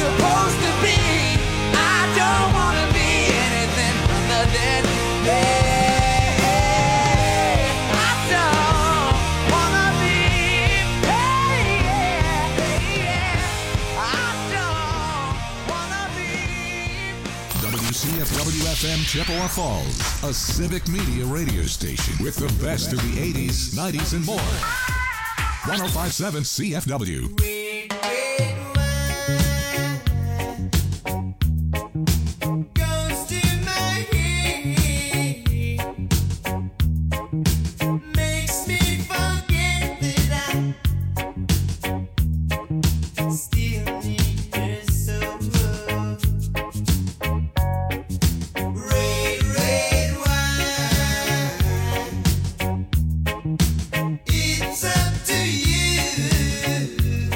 supposed to be. I don't wanna be anything other than me. I don't wanna be. I don't wanna be. WCFW-FM Chippewa Falls, a civic media radio station with the best of the 80s, 90s, and more. 105.7 CFW. It's up to you.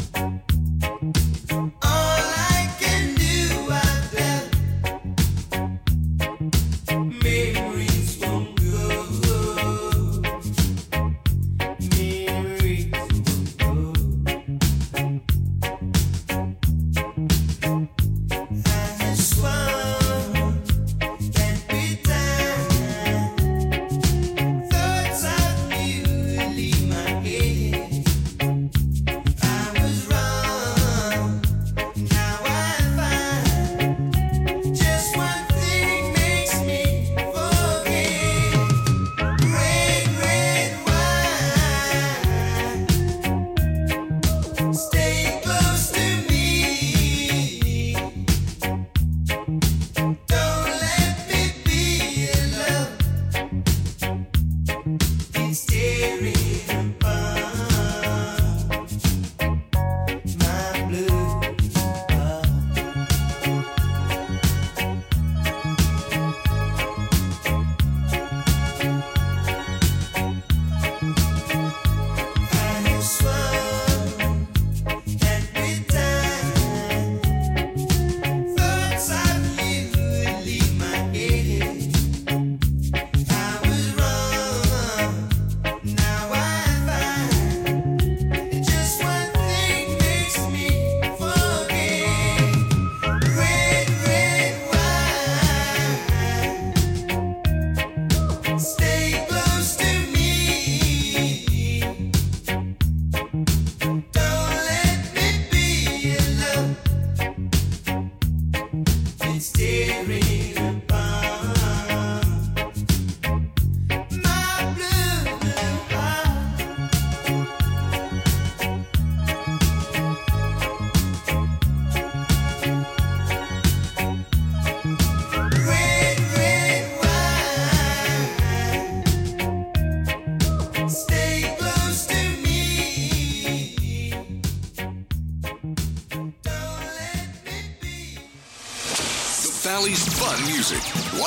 Valley's fun music.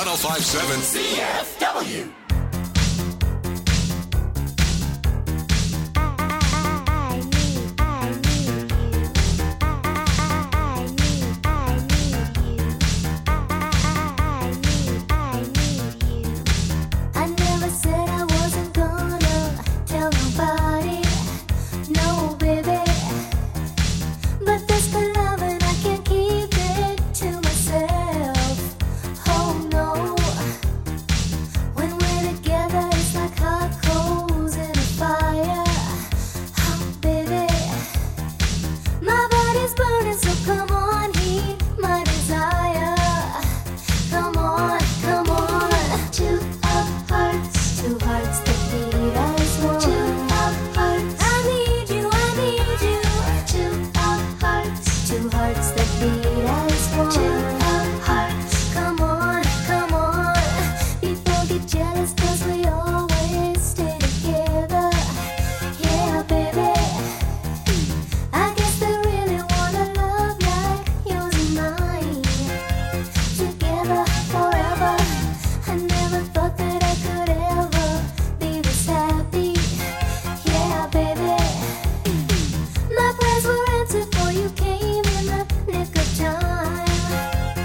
105.7 CFW. For you came in the nick of time.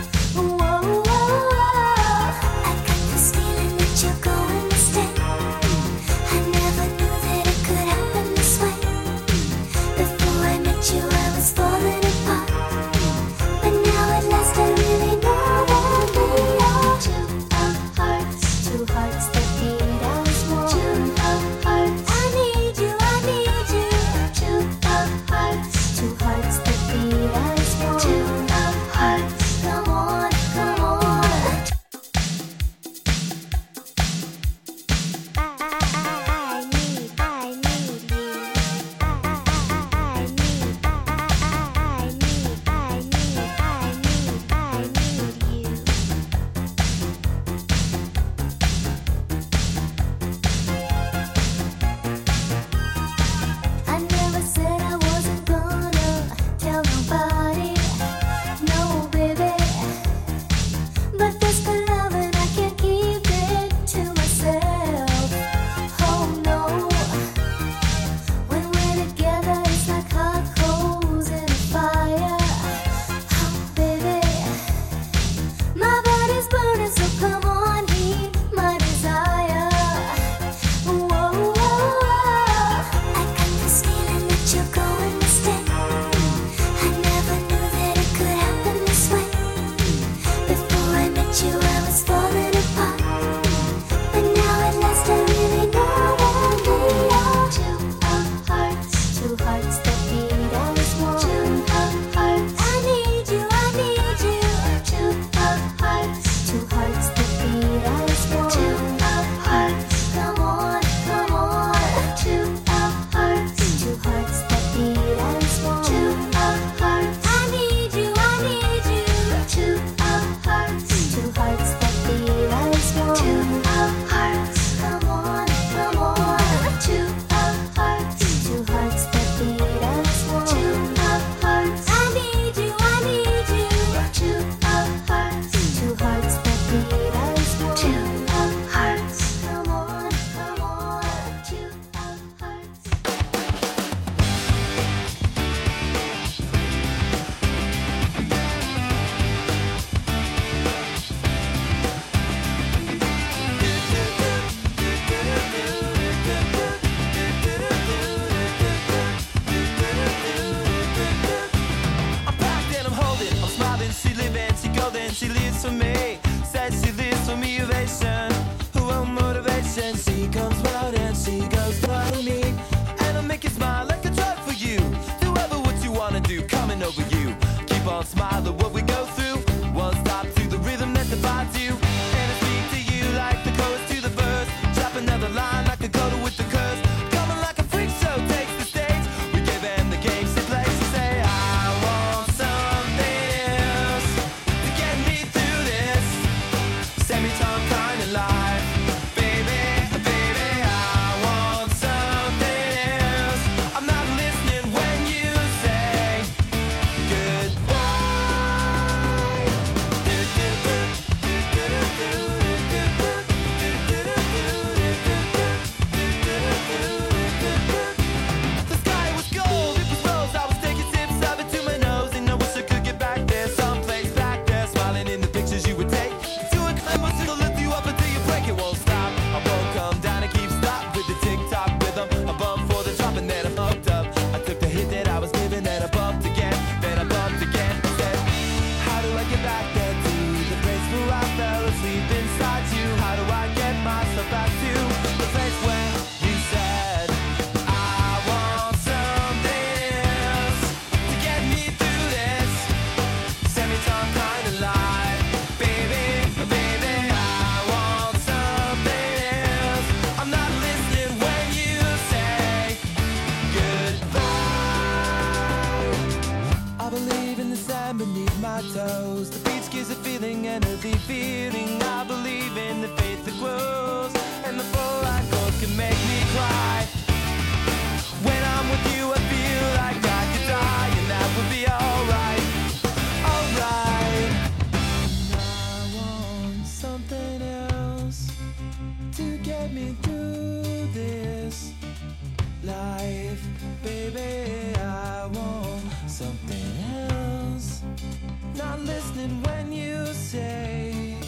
and she live and she go then she lives for me. Says she lives for me, ovation. Who won't motivation? She comes round and she goes down to me. And I'll make you smile like a drug for you. Do ever what you wanna do, coming over you. Keep on smiling what we go through. One stop to the rhythm that divides you. And I speak to you like the chorus to the verse. Drop another line like a coda with the curse. Coming like a freak show takes the stage. We give them the games to play. She say, I want something else to get me through this semi-time kind of life. Baby, baby, I want something else. I'm not listening when you say goodbye. The sky was gold, it was rose. I was taking sips of it to my nose, and I wish I could get back there, someplace back there, smiling in the pictures you would take. To a climb, it'll lift you up until you break. It won't stop. I won't come down and keep stop with the tick-tock rhythm. I bump for the drop and then I bumped up. I took the hit that I was given, then I bumped again, then I bumped again. Said, how do I get back there to the place where I fell asleep inside you? How do I get myself back to the place where you said I want something else to get me through this semi-time kind of life? Baby, baby, I want something else. I'm not listening when you say goodbye. I believe in the sand beneath my toes. The beach gives a feeling, energy feeling. I believe in the faith that grows, and the full light course can make me cry. When I'm with you, I feel like I could die, and that would be alright, alright. I want something else to get me through this life, baby. I want something else. Not listening when you say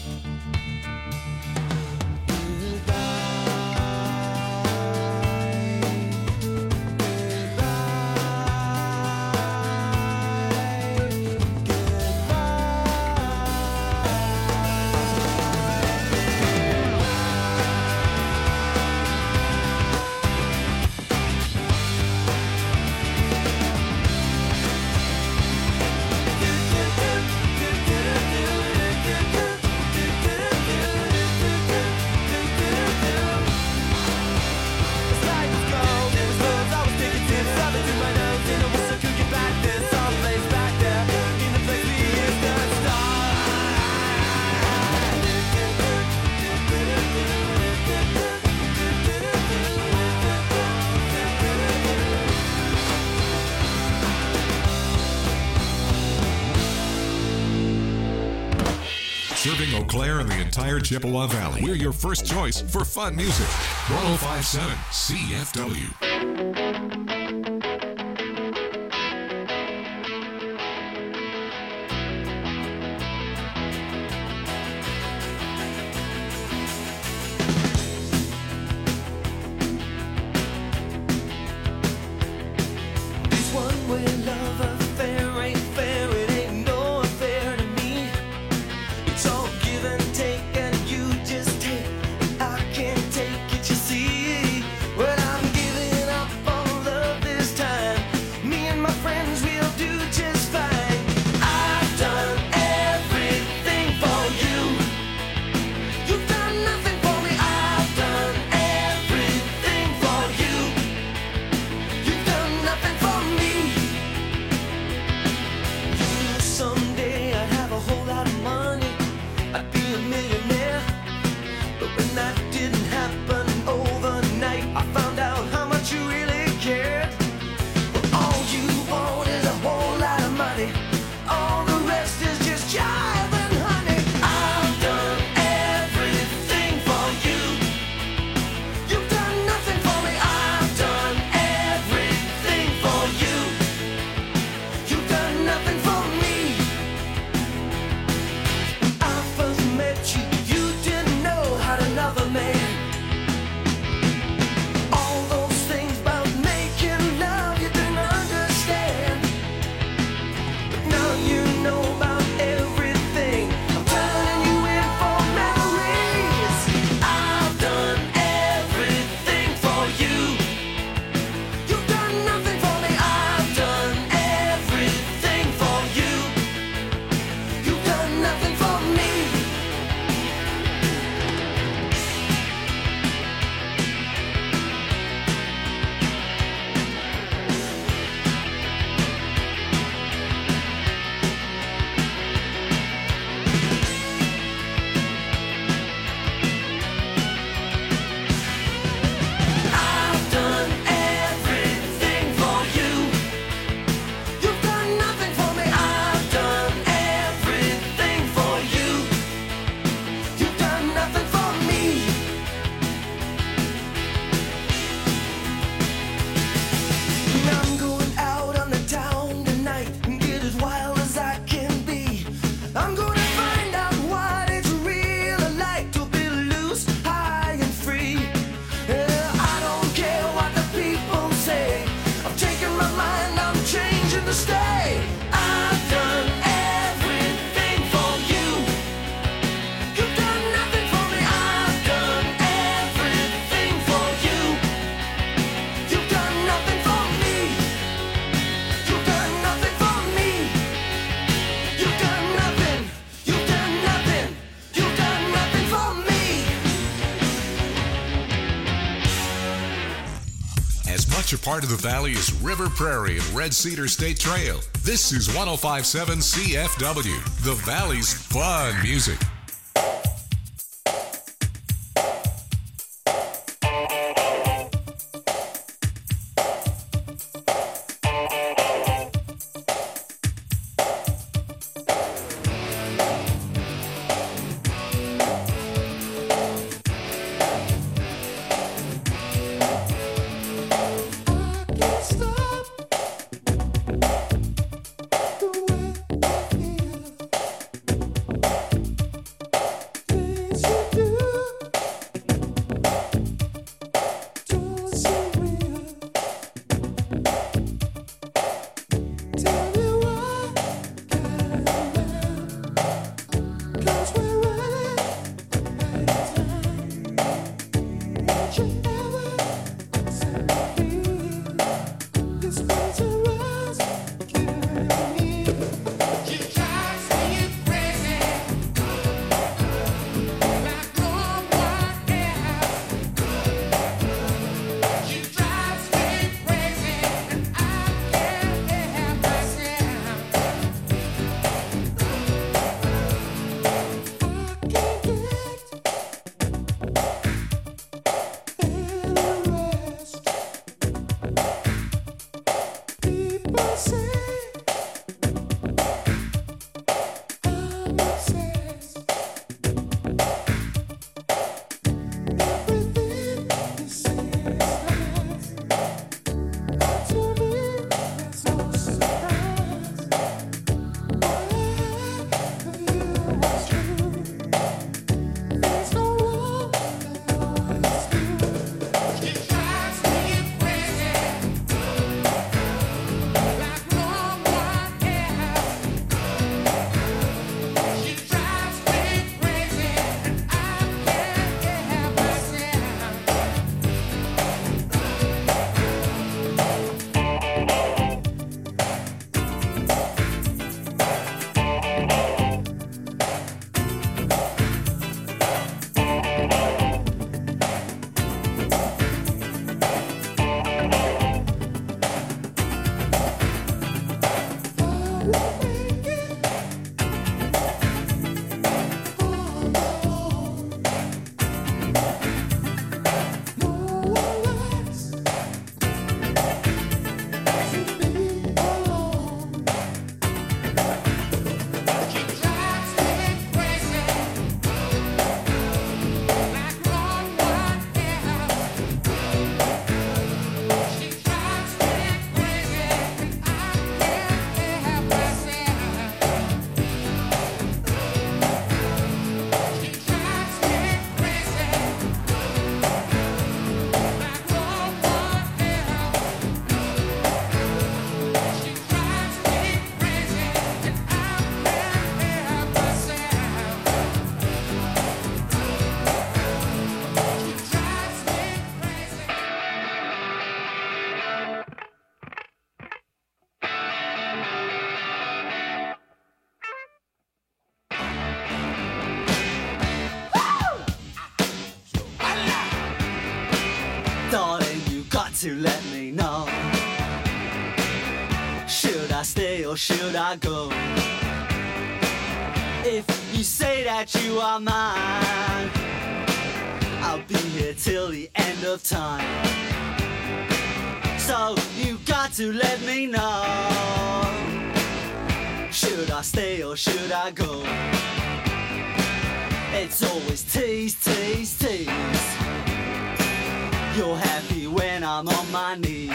Serving Eau Claire and the entire Chippewa Valley. We're your first choice for fun music. 1057 CFW. this one-way love affair ain't fair. It ain't no affair to me. It's all give and take, and you just take. I can't take it, you see. Well, I'm giving up Such a part of the valley as River Prairie and Red Cedar State Trail. This is 105.7 CFW, the valley's fun music. To let me know, should I stay or should I go? If you say that you are mine, I'll be here till the end of time. So you got to let me know, should I stay or should I go? It's always tease, tease, tease. You're happy when I'm on my knees.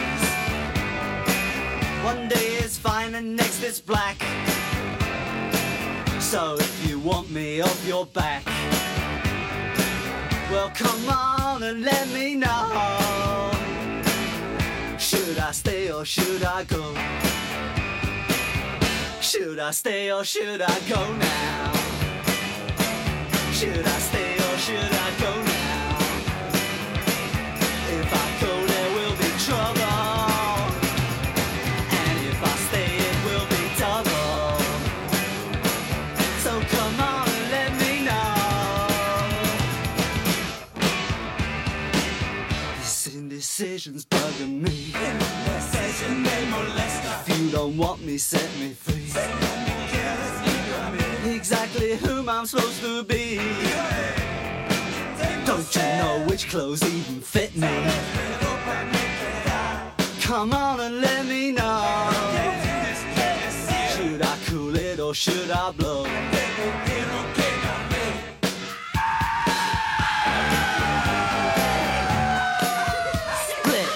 One day is fine and next is black. So if you want me off your back, well come on and let me know, should I stay or should I go? Should I stay or should I go now? Should I stay or should I go now? If I go there will be trouble, and if I stay it will be double. So come on and let me know. This indecision's bugging me. Please set me free. Exactly whom I'm supposed to be. Don't you know which clothes even fit me? Come on and let me know. Should I cool it or should I blow? Split.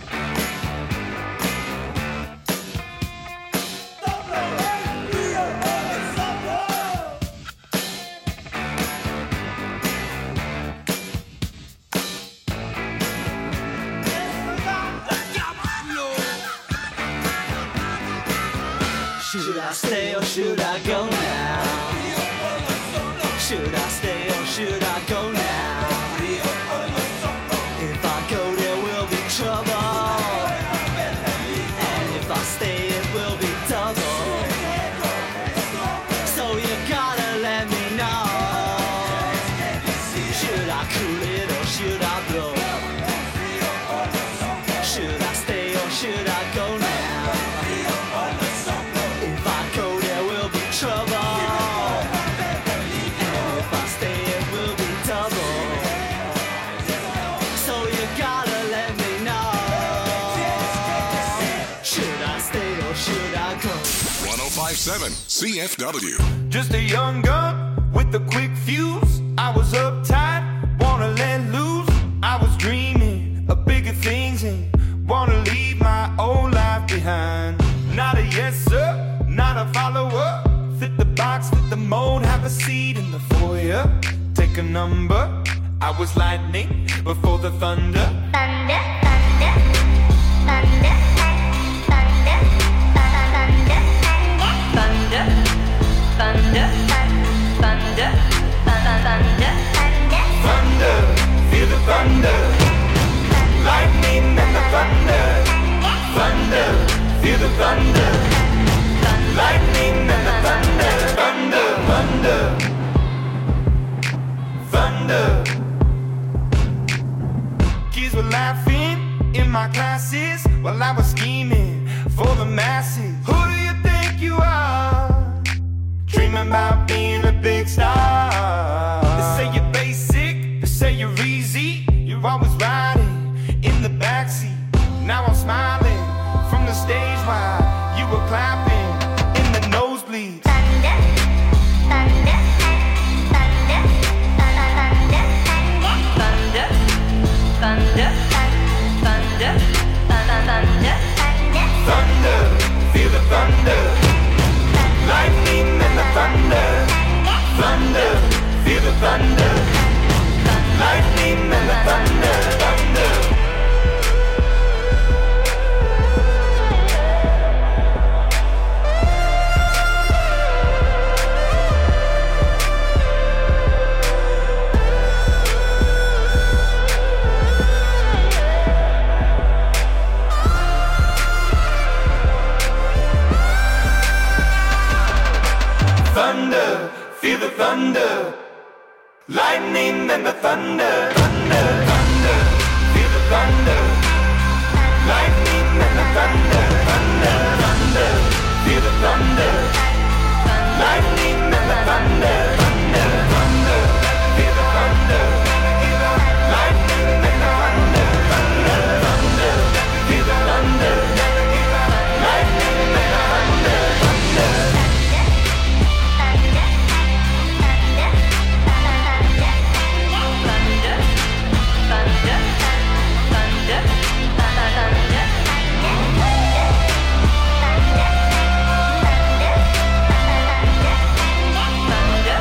Should I stay or should I go now? Should I stay or should I go now? If I go there will be trouble, and if I stay it will be double. So you gotta let me know. Should I cool it or should I blow? Should I stay or should I go now? CFW. Just a young gun with a quick fuse. I was uptight, wanna let loose. I was dreaming of bigger things and wanna leave my old life behind. Not a yes sir, not a follower. Fit the box, fit the mold, have a seat in the foyer. Take a number. I was lightning before the thunder. Thunder, thunder, thunder, thunder, thunder, thunder, thunder, thunder, thunder, thunder, feel the thunder, lightning and the thunder, thunder, feel the thunder, lightning and the thunder, thunder, thunder, thunder. Kids were laughing in my classes while I was scheming for the masses. Who do you think you are? Dreaming about being a big star. They say you're basic, they say you're easy. You're always riding in the backseat. Now I'm smiling from the stage while you were clapping in the nosebleeds. thunder, thunder, thunder, thunder, thunder, thunder, thunder, thunder, Thunder, feel the thunder, lightning and the thunder, thunder, feel the thunder, lightning and the thunder, thunder. Thunder, feel the thunder, lightning and the thunder, thunder, thunder, feel the thunder, lightning and the thunder, thunder, thunder, feel the thunder, lightning and the thunder, thunder, thunder, feel the thunder, lightning and the thunder, thunder, thunder, feel the thunder, lightning and the thunder, thunder. thunder,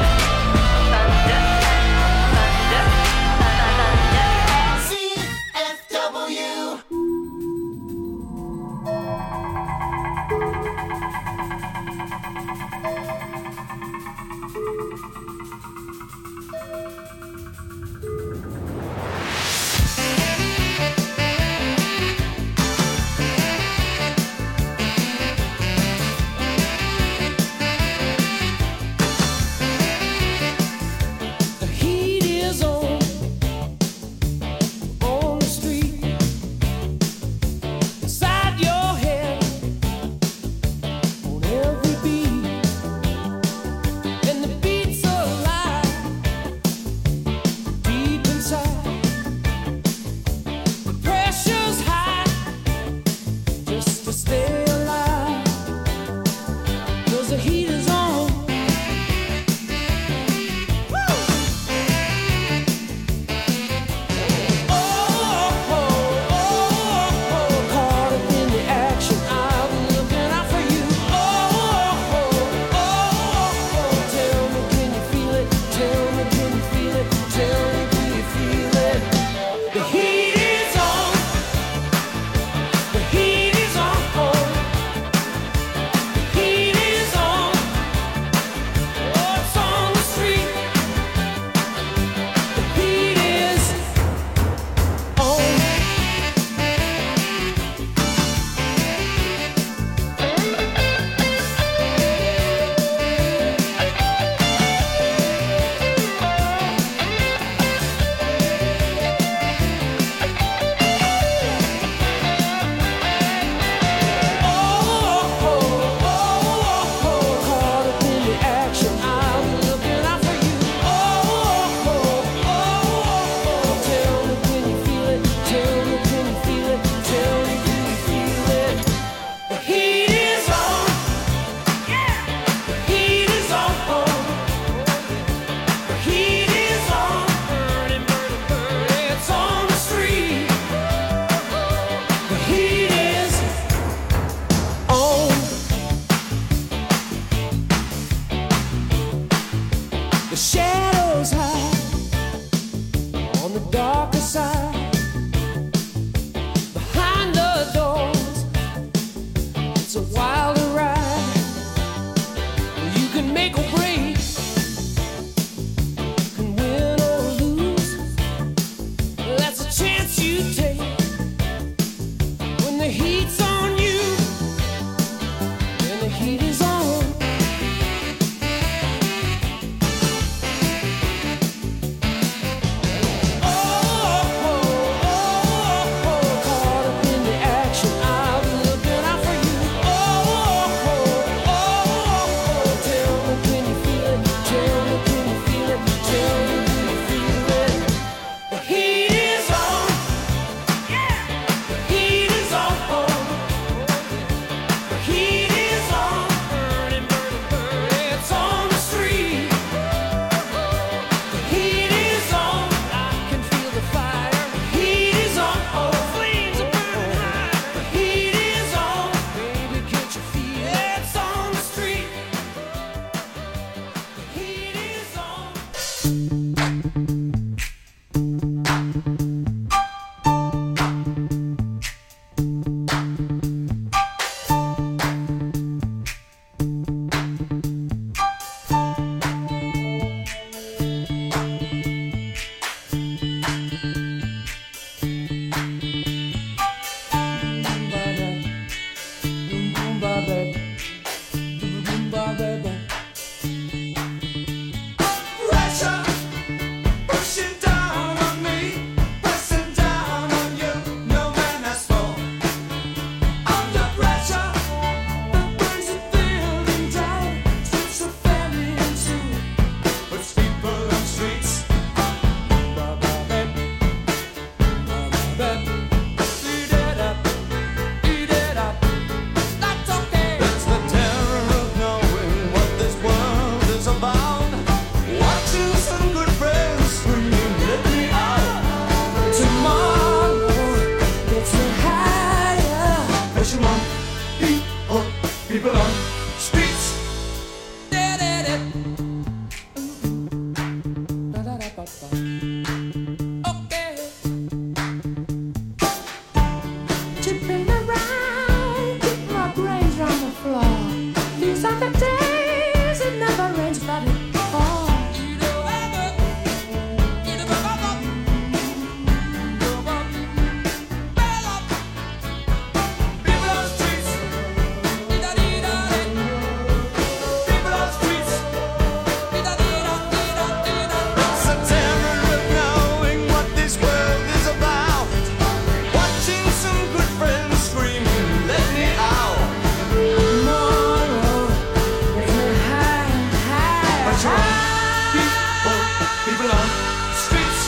People on the streets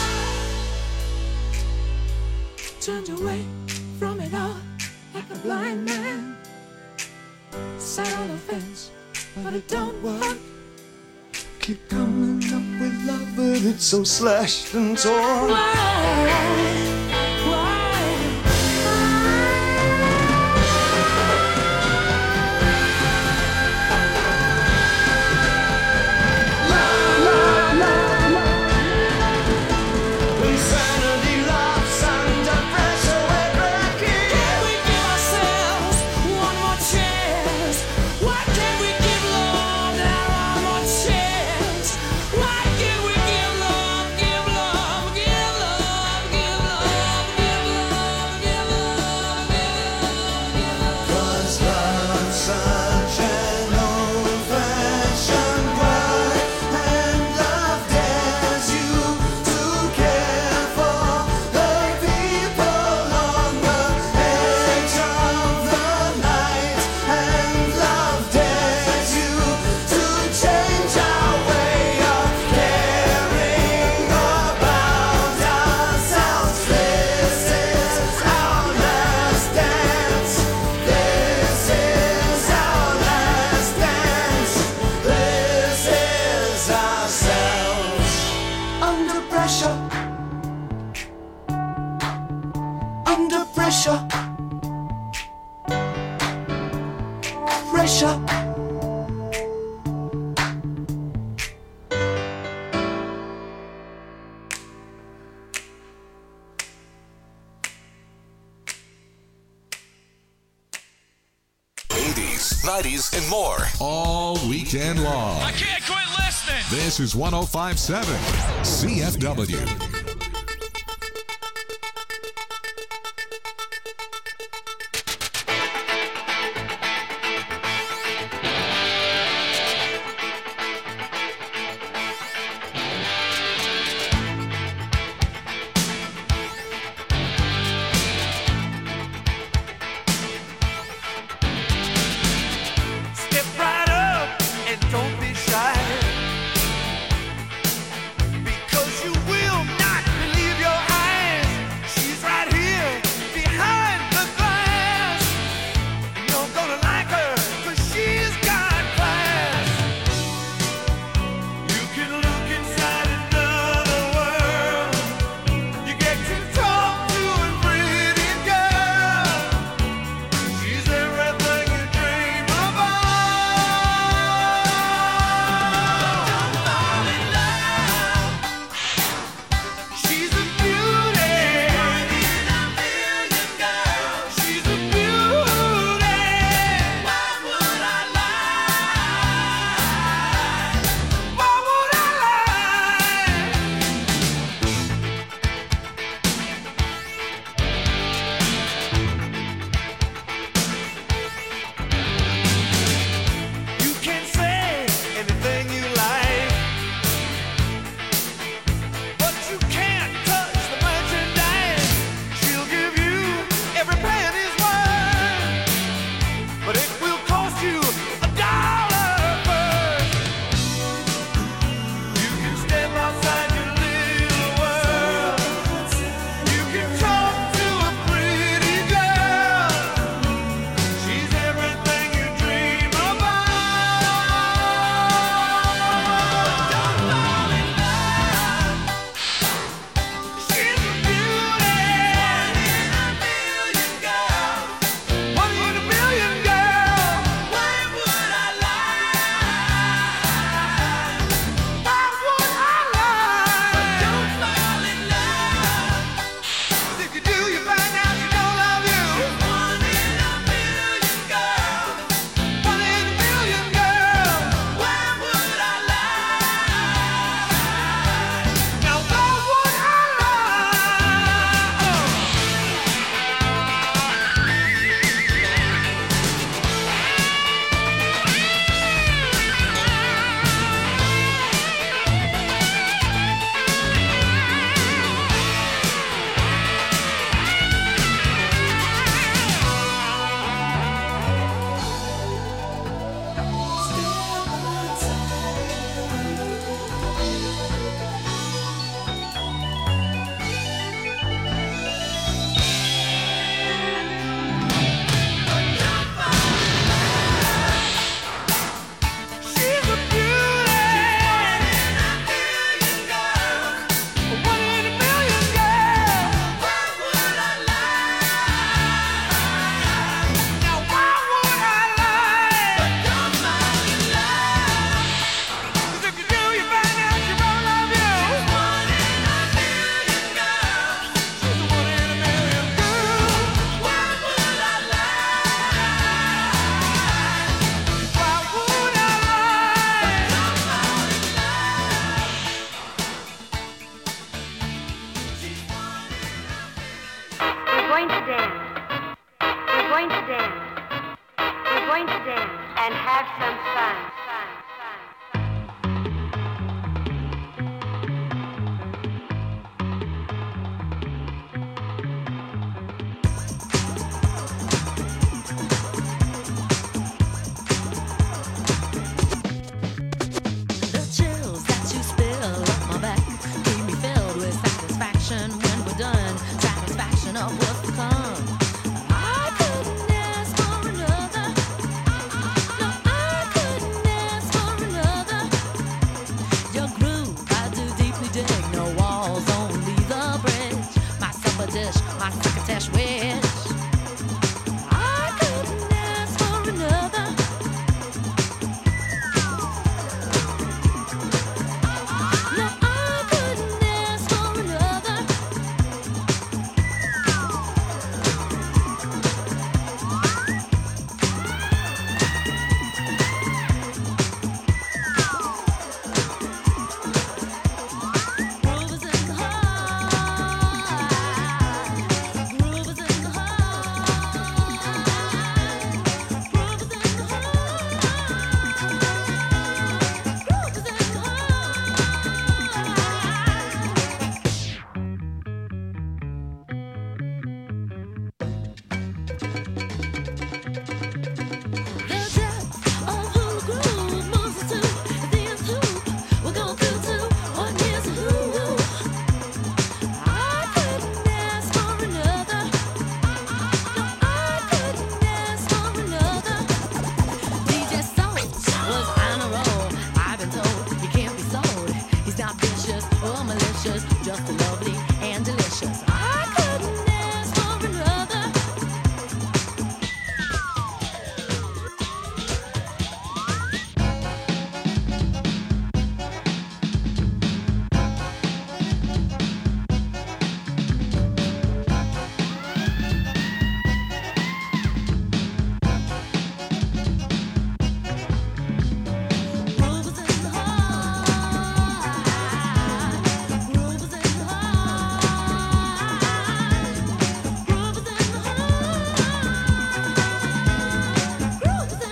turned away from it all like a blind man. Sat on the fence, but it don't work. Keep coming up with love, but it's so slashed and torn. Insanity laughs under pressure, we're breaking. Can we give ourselves one more chance? Why can't we give love that one more chance? Why can't we give love, give love, give love, give love, give love, give love, give love? 'Cause love's such an old-fashioned word, and love dares you to care for the people on the edge of the night, and love dares you to change our way of caring about ourselves. This is our last dance. This is our last dance. This is ourselves. Under pressure. Under pressure. Pressure. '80s, '90s, and more. All weekend long. I can't quit listening. This is 105.7 CFW. Step right up and don't be shy, because you will not have some fun. The chills that you spill up my back keep me filled with satisfaction when we're done. Satisfaction of what's to come. I couldn't ask for another. No, I couldn't ask for another. Your groove, I do deeply dig. No walls, only the bridge. My supper dish, my crocketesh wish. I couldn't ask for another. No, I couldn't ask for another. Groove is in the heart. Groove is in the heart. Groove is in the heart. Groove is in the The depth of who groove moves us to the nth hoop. We're going through to what is who. I couldn't ask for another. No, I couldn't ask for another. DJ Soul was on a roll. I've been told he can't be sold. He's not vicious or malicious, just lovely and delicious. I couldn't ask for another. Groove is in the heart. Groove is in the heart. Groove is in the heart. Groove is in the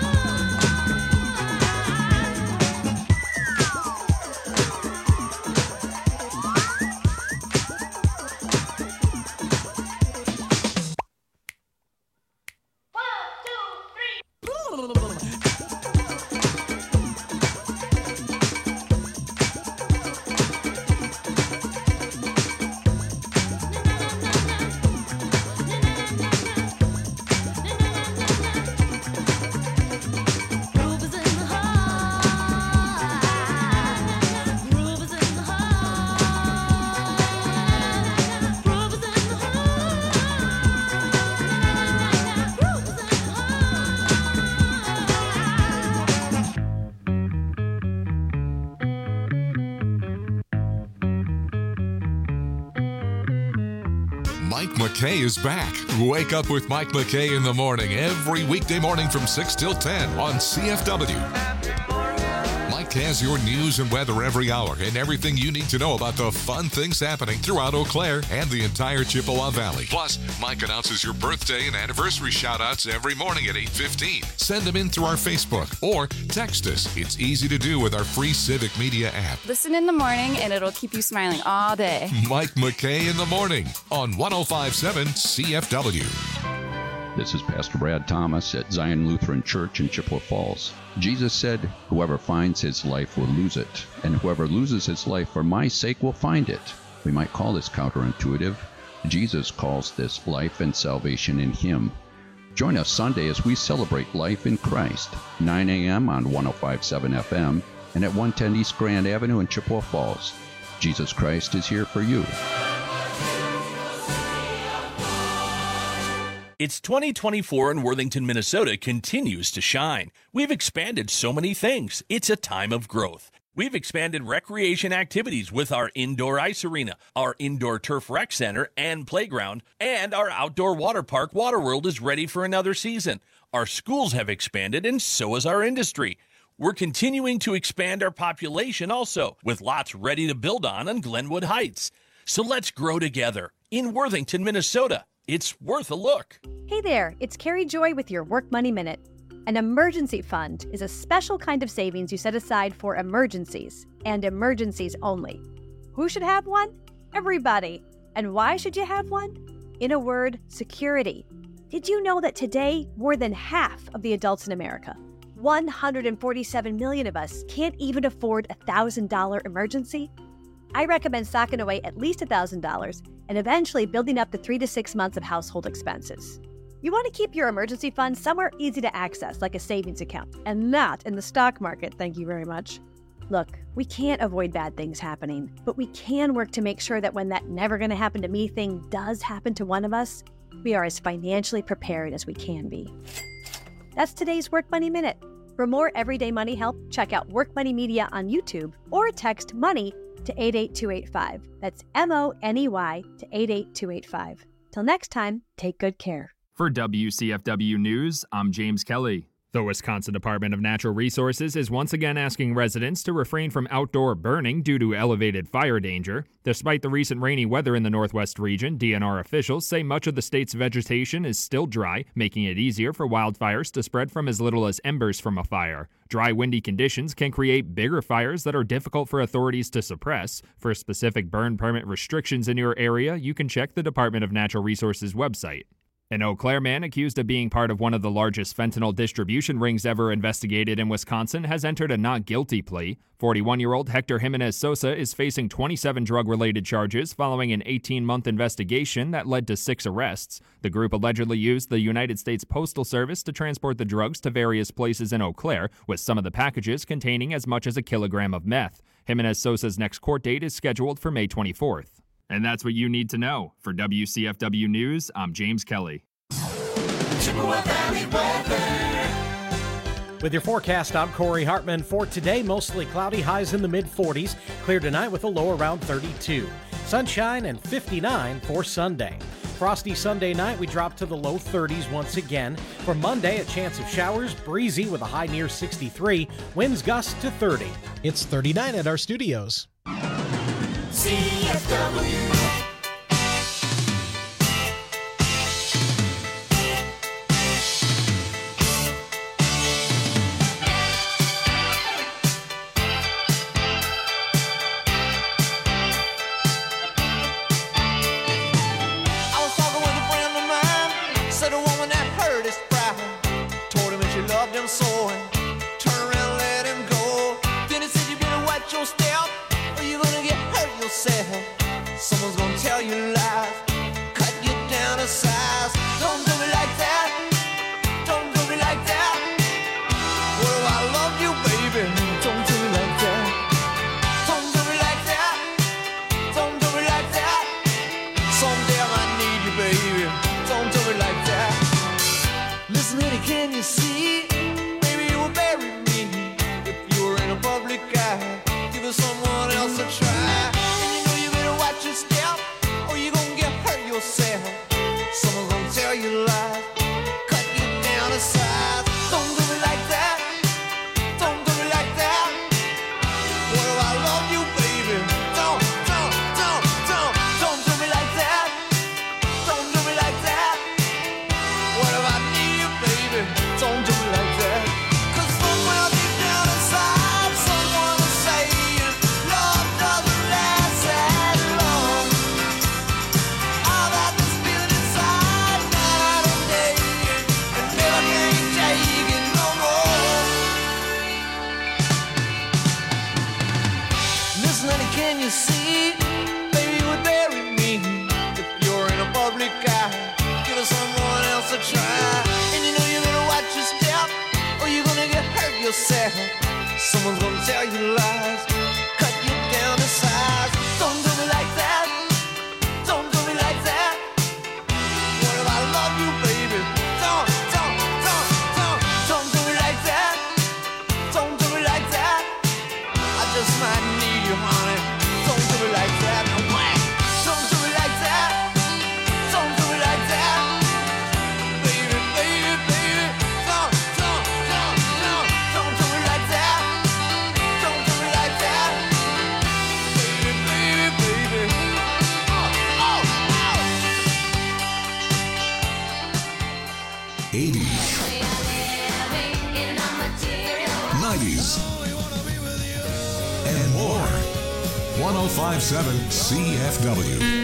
Groove is in the heart. Groove is in the heart. Groove is in the heart. Groove is in the Mike McKay is back. Wake up with Mike McKay in the morning every weekday morning from 6 till 10 on CFW. Mike has your news and weather every hour and everything you need to know about the fun things happening throughout Eau Claire and the entire Chippewa Valley. Plus, Mike announces your birthday and anniversary shout-outs every morning at 8:15. Send them in through our Facebook or text us. It's easy to do with our free Civic Media app. Listen in the morning and it'll keep you smiling all day. Mike McKay in the morning on 105.7 CFW. This is Pastor Brad Thomas at Zion Lutheran Church in Chippewa Falls. Jesus said, "Whoever finds his life will lose it, and whoever loses his life for my sake will find it." We might call this counterintuitive. Jesus calls this life and salvation in him. Join us Sunday as we celebrate life in Christ, 9 a.m. on 105.7 FM and at 110 East Grand Avenue in Chippewa Falls. Jesus Christ is here for you. It's 2024 and Worthington, Minnesota continues to shine. We've expanded so many things. It's a time of growth. We've expanded recreation activities with our indoor ice arena, our indoor turf rec center and playground, and our outdoor water park, Waterworld, is ready for another season. Our schools have expanded, and so has our industry. We're continuing to expand our population also, with lots ready to build on Glenwood Heights. So let's grow together in Worthington, Minnesota. It's worth a look. Hey there, it's Carrie Joy with your Work Money Minute. An emergency fund is a special kind of savings you set aside for emergencies, and emergencies only. Who should have one? Everybody. And why should you have one? In a word, security. Did you know that today, more than half of the adults in America, 147 million of us, can't even afford a $1,000 emergency? I recommend stocking away at least $1,000 and eventually building up to 3 to 6 months of household expenses. You want to keep your emergency fund somewhere easy to access, like a savings account, and not in the stock market, thank you very much. Look, we can't avoid bad things happening, but we can work to make sure that when that never gonna happen to me thing does happen to one of us, we are as financially prepared as we can be. That's today's Work Money Minute. For more everyday money help, check out Work Money Media on YouTube or text MONEY to 88285. That's MONEY to 88285. Till next time, take good care. For WCFW News, I'm James Kelly. The Wisconsin Department of Natural Resources is once again asking residents to refrain from outdoor burning due to elevated fire danger. Despite the recent rainy weather in the Northwest region, DNR officials say much of the state's vegetation is still dry, making it easier for wildfires to spread from as little as embers from a fire. Dry, windy conditions can create bigger fires that are difficult for authorities to suppress. For specific burn permit restrictions in your area, you can check the Department of Natural Resources website. An Eau Claire man accused of being part of one of the largest fentanyl distribution rings ever investigated in Wisconsin has entered a not guilty plea. 41-year-old Hector Jimenez Sosa is facing 27 drug-related charges following an 18-month investigation that led to 6 arrests. The group allegedly used the United States Postal Service to transport the drugs to various places in Eau Claire, with some of the packages containing as much as a kilogram of meth. Jimenez Sosa's next court date is scheduled for May 24th. And that's what you need to know. For WCFW News, I'm James Kelly. With your forecast, I'm Corey Hartman. For today, mostly cloudy, highs in the mid-40s. Clear tonight with a low around 32. Sunshine and 59 for Sunday. Frosty Sunday night, we drop to the low 30s once again. For Monday, a chance of showers, breezy with a high near 63. Winds gust to 30. It's 39 at our studios. CFW. Someone's gonna tell you lies, cut you down to size. Don't do me like that, don't do me like that. What if I love you, baby? Don't do me like that. Don't do me like that, don't do me like that. Someday I might need you, baby. Don't do me like that. Listen, honey, can you see? Maybe you will bury me if you were in a public eye. Give us someone else a try. Watch your step, or you gonna get hurt yourself. Someone's gonna tell you lies, cut you down to size. Don't do me like that, don't do me like that. What if I love you, baby? Don't do me like that. Don't do me like that. What if I need you, baby? Don't do me like that. 'Cause somewhere deep down inside, someone is saying love doesn't last as long. All that this feeling inside, night and day, and never can take it no more. Listen, honey, can you see? Baby, you would bury me if you're in a public eye. Give us someone else a try. And you know you're gonna watch your step, or you're gonna get hurt yourself. Someone's gonna tell you lies, cut you down to size. Don't do me like that, don't do me like that. What if I love you, baby? Don't do me like that. Don't do me like that. I just might need you, honey. Don't do me like that. No way. Don't do me like that. Don't do me like that. Baby, baby, baby. Don't do me like that. Don't do me like that. Baby, baby, baby. Oh, oh, oh. 80s. 1057 CFW.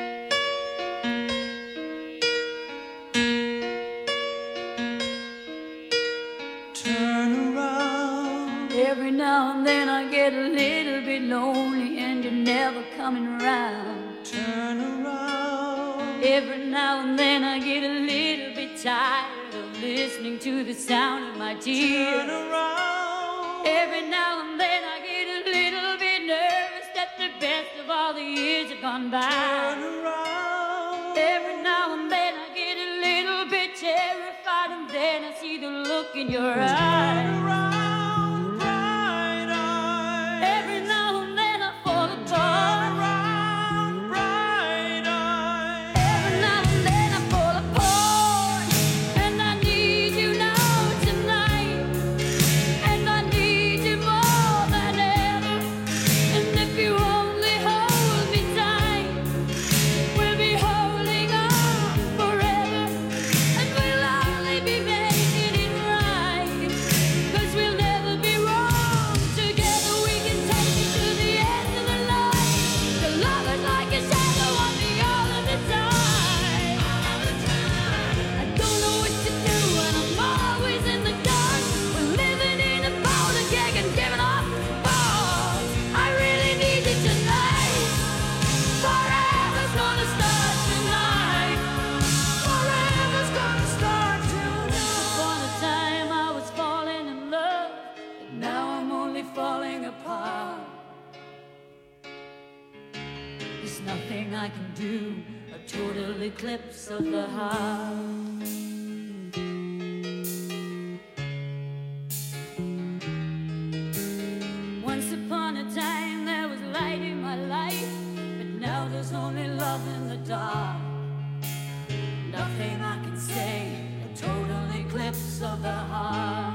Turn around. Every now and then I get a little bit lonely and you're never coming around. Turn around. Every now and then I get a little bit tired of listening to the sound of my tears. Turn around. Every now and then I get a little bit nervous that the best of all the years have gone by. Turn around. Every now and then I get a little bit terrified and then I see the look in your eyes. Turn around, bright eyes. Every now and then I fall apart. Turn around, bright eyes. Every now and then I fall apart. And I need you now tonight. And I need you more than ever. And if you only hold me tight, we'll be holding on forever. And we'll only be making it right. 'Cause we'll never be wrong. Together we can take it to the end of the line. The love is like a shadow on me all of the time. I don't know what to do and I'm always in the dark. We're living in a powder keg and giving off balls. I really need you tonight. Forever's gonna start tonight. Forever's gonna start tonight. Upon a time I was falling in love, but now I'm only falling apart. There's nothing I can do, a total eclipse of the heart. Once upon a time there was light in my life, but now there's only love in the dark. Nothing I can say, a total eclipse of the heart.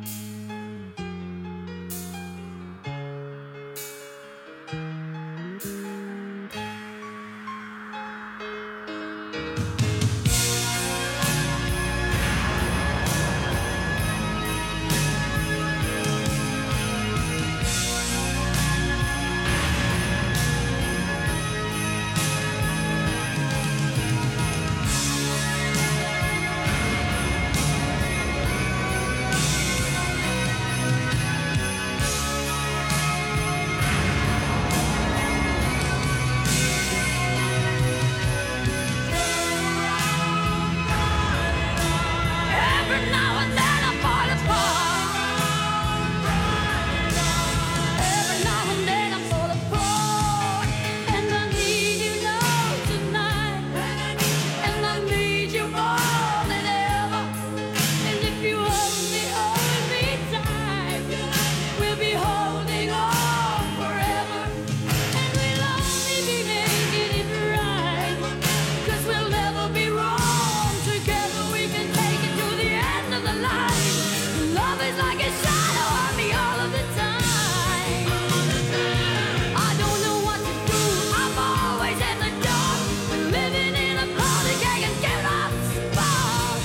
Every now and then I fall apart. Every now and then I fall apart. And I need you now tonight. And I need you more than ever. And if you hold me tight, we'll be holding on forever. And we'll only be making it right. 'Cause we'll never be wrong. Together we can take it to the end of the line. Love is like a shadow on me all of the time. I don't know what to do, I'm always in the dark. We're living in a powder keg and giving off sparks.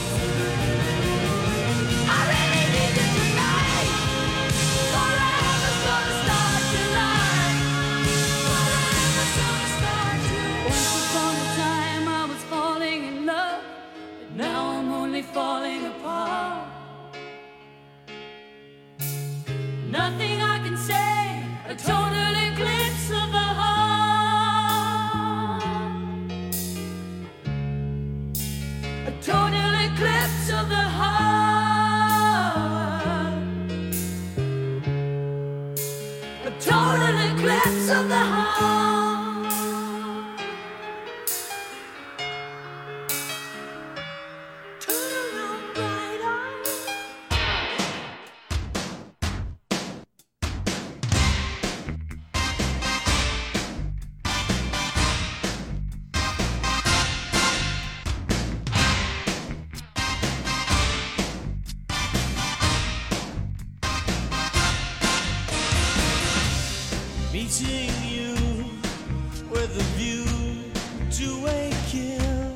I really need you tonight. Forever's gonna start tonight. Forever's gonna start tonight. Once upon a time I was falling in love, but now I'm only falling apart. Nothing I can say, a total eclipse of the heart. A total eclipse of the heart. A total eclipse of the heart. Turn around, bright eyes. Meeting you with a view to a kill.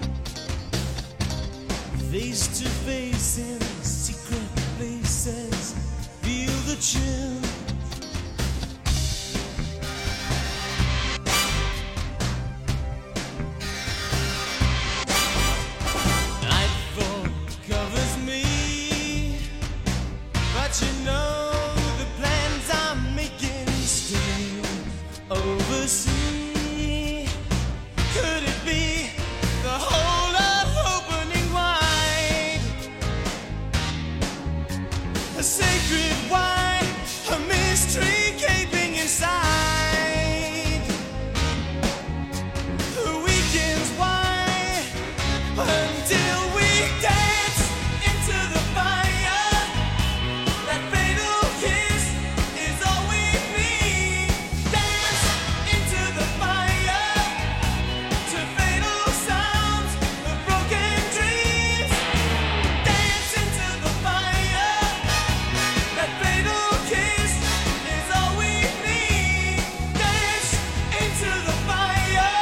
Face to face in secret places, feel the chill. oversee. Could it be the whole earth opening wide? A sacred wine, a mystery gaping inside. The weekends why until we dance into the fire. That fatal kiss is all we need. Dance into the fire to fatal sounds of broken dreams. Dance into the fire. That fatal kiss is all we need. Dance into the fire.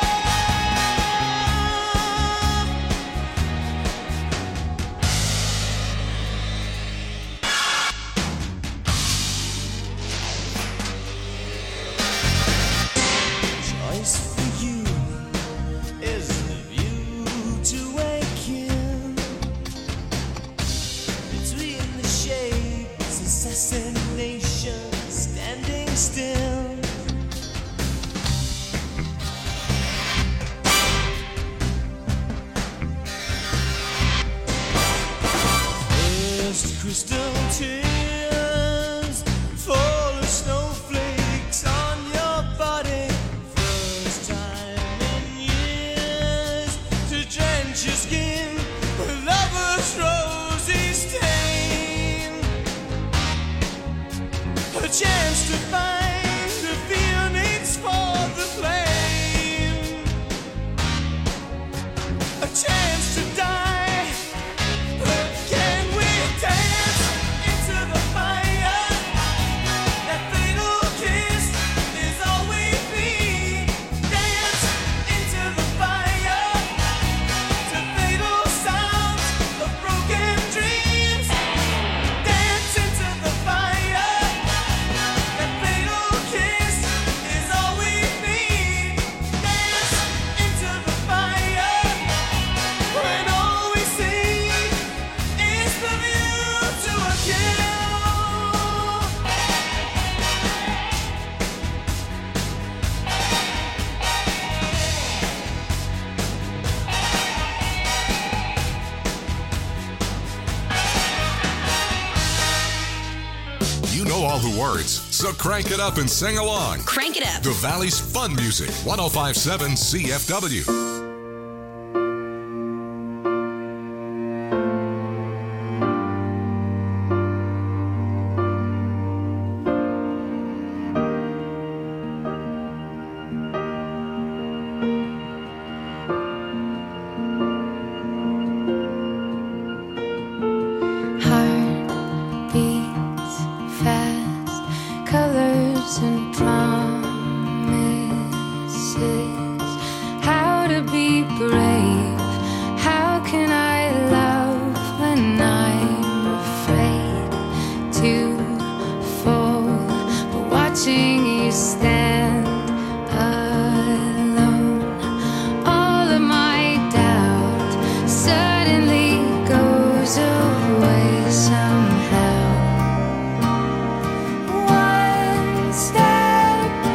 Choice for you is the view to awaken. Between the shapes, assassination, standing still. First crystal tears fall as snowflakes on your body. First time in years to drench your skin with lover's rosy stain. A chance to find the phoenix for the flame. A chance to die. But can we dance into the fire? That fatal kiss is all we need. Dance into the fire to fatal sounds of broken dreams. Dance into the fire. That fatal kiss is all we need. Dance into the fire when all we see is the view to a kill. You know all the words, so crank it up and sing along. Crank it up. The Valley's fun music, 105.7 CFW. Heart beats fast, colors and promises. How to be brave? How can I love when I'm afraid to fall? But watching you stand alone, all of my doubt suddenly goes away somehow. One step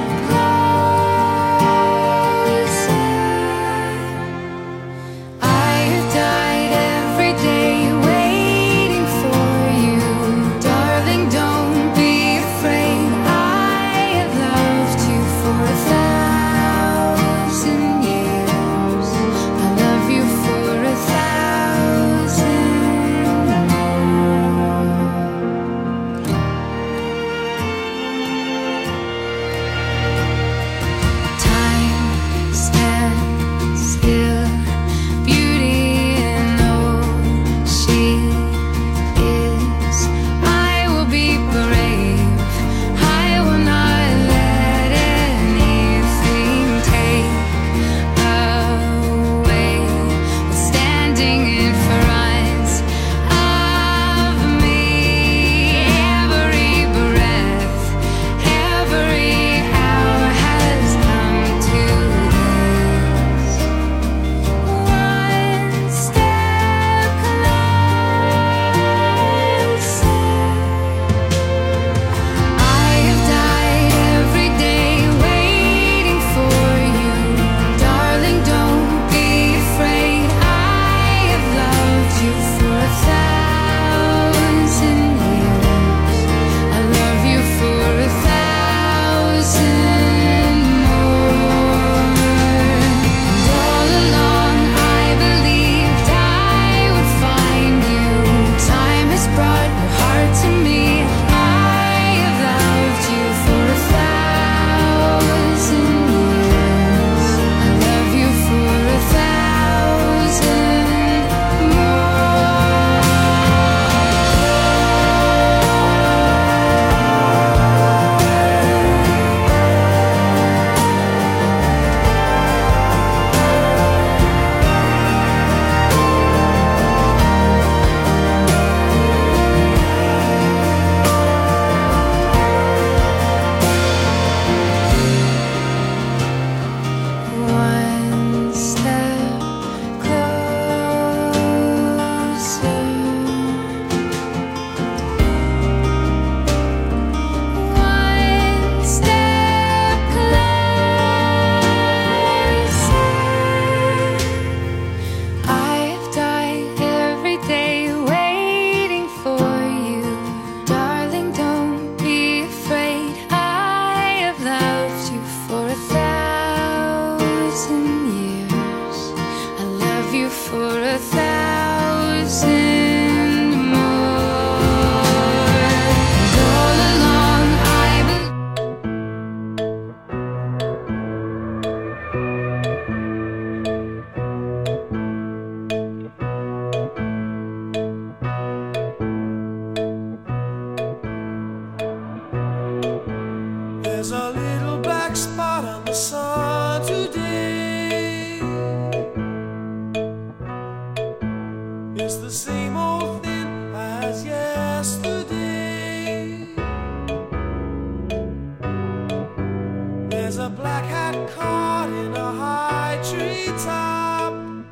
There's a black hat caught in a high treetop.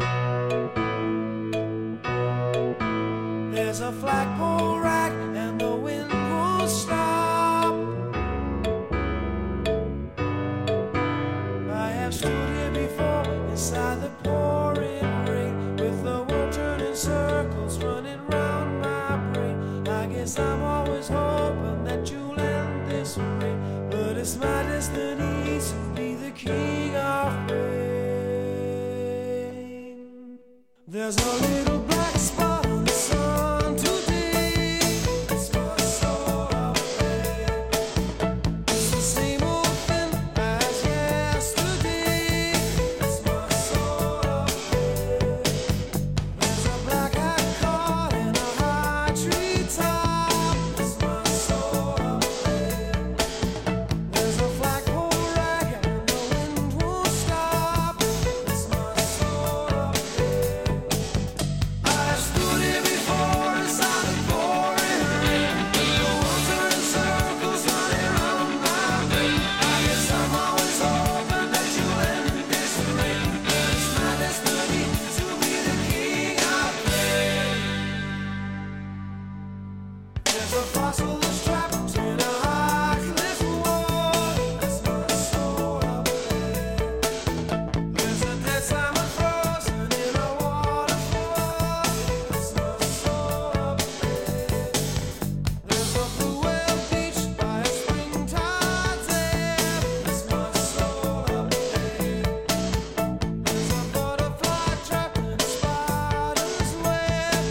There's a flagpole rack and the wind won't stop. I have stood here before inside the pouring rain, with the world turning circles running round my brain. I guess I'm always hoping that you'll end this way, but it's my destiny to be the king of rain. There's no